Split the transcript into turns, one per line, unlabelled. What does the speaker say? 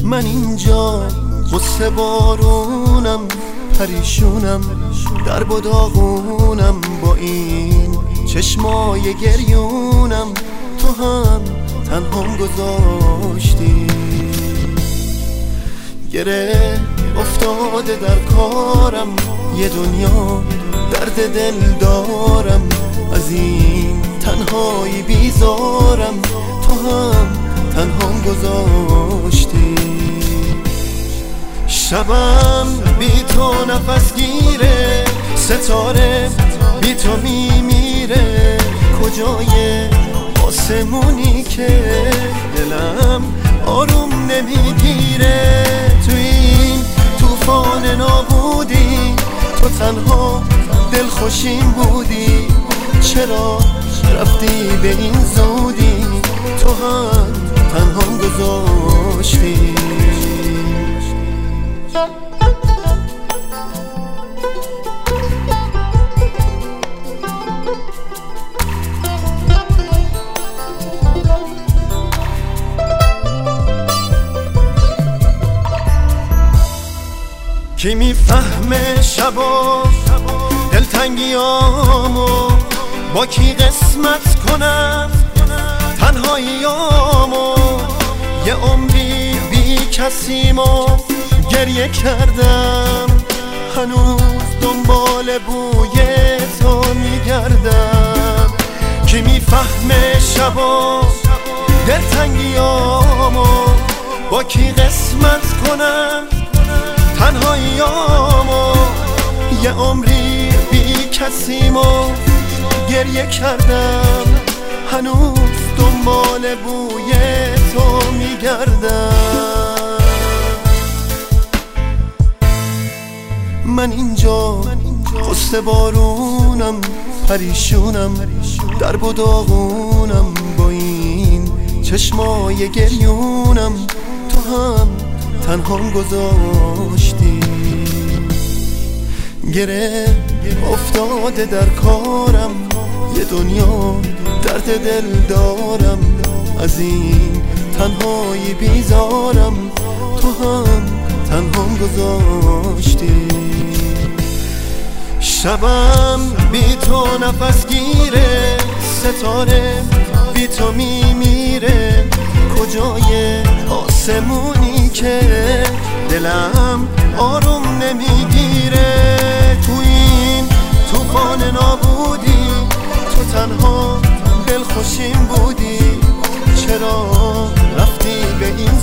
من اینجا غصه بارونم، پریشونم، درب و داغونم، با این چشمای گریونم. تو هم تنهام گذاشتی، گره افتاده در کارم، یه دنیا درد دل دارم، از این تنهایی بیزارم. تو هم تنهام گذاشتی، شبم بی تو نفس گیره، ستاره بی تو میمیره. کجای آسمونی که دلم آروم نمیگیره؟ تو این طوفان نابودی تو تنها دلخوشیم بودی، چرا رفتی به این زودی؟ تو هم تنهام گذاشتی. کی میفهمه شبا دلتنگیامو، با کی قسمت کنم تنهاییامو؟ یه عمری بی کسیمو گریه کردم، هنوز دنبال بوی تو میگردم. کی میفهمه شبا دلتنگیامو، با کی قسمت کنم تنهاییامو؟ یه عمری بی کسیمو گریه کردم، هنوز دنبال بوی تو میگردم. من اینجا غصه بارونم، پریشونم، درب و داغونم، با این چشمای گریونم. تو هم تنهام گذاشتی، گره افتاده در کارم، یه دنیا درد دل دارم، از این تنهایی بیزارم. تو هم تنهام گذاشتی، شبم بی تو نفس گیره، ستاره بی تو میمیره. کجای آسمونی که دلم آروم نمیگیره؟ تو این طوفان نابودی تو تنها دلخوشیم بودی، چرا رفتی به این